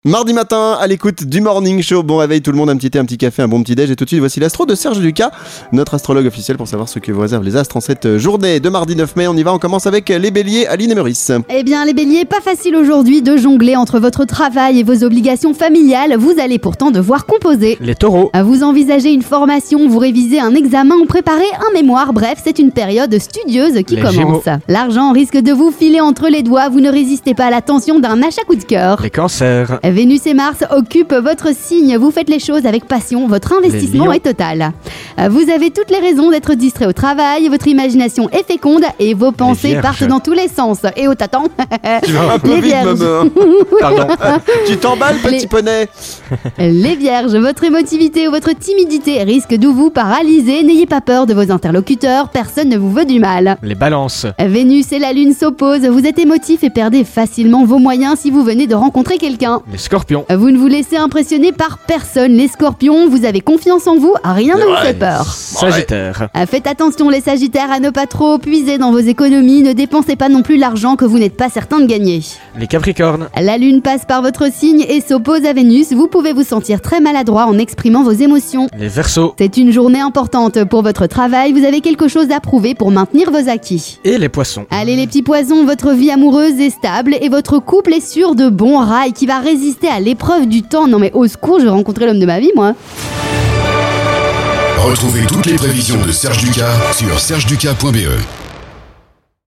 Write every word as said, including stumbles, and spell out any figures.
Mardi matin, à l'écoute du Morning Show. Bon réveil tout le monde, un petit thé, un petit café, un bon petit déj. Et tout de suite, voici l'astro de Serge Lucas, notre astrologue officiel, pour savoir ce que vous réservent les astres en cette journée de mardi neuf mai. On y va, on commence avec les béliers, Aline et Meurice. Eh bien les béliers, pas facile aujourd'hui de jongler entre votre travail et vos obligations familiales. Vous allez pourtant devoir composer. Les taureaux. Vous envisagez une formation, vous révisez un examen ou préparez un mémoire. Bref, c'est une période studieuse qui Les commence. Gémeaux. L'argent risque de vous filer entre les doigts. Vous ne résistez pas à la tension d'un achat coup de cœur. Les cancers. Vénus et Mars occupent votre signe. Vous faites les choses avec passion. Votre investissement lions. est total. Vous avez toutes les raisons d'être distrait au travail. Votre imagination est féconde et vos pensées vierges. partent dans tous les sens. Et oh, t'attends. Tu vas un peu Les vite, vierges. maman. Pardon. Tu t'emballes, petit Les- poney. Les vierges, votre émotivité ou votre timidité risque de vous paralyser. N'ayez pas peur de vos interlocuteurs. Personne ne vous veut du mal. Les balances. Vénus et la Lune s'opposent. Vous êtes émotif et perdez facilement vos moyens si vous venez de rencontrer quelqu'un. Les scorpions. Vous ne vous laissez impressionner par personne. Les scorpions, vous avez confiance en vous. Rien ne vous fait peur. Sagittaire. Faites attention les sagittaires à ne pas trop puiser dans vos économies. Ne dépensez pas non plus l'argent que vous n'êtes pas certain de gagner. Les capricornes. La Lune passe par votre signe et s'oppose à Vénus. Vous pouvez vous sentir très maladroit en exprimant vos émotions. Les verseaux. C'est une journée importante pour votre travail. Vous avez quelque chose à prouver pour maintenir vos acquis. Et les poissons. Allez les petits poissons, votre vie amoureuse est stable et votre couple est sur de bons rails qui va résister à l'épreuve du temps. Non mais au secours, je vais rencontrer l'homme de ma vie moi. Retrouvez toutes les prévisions de Serge Lucas sur serge ducas point b e.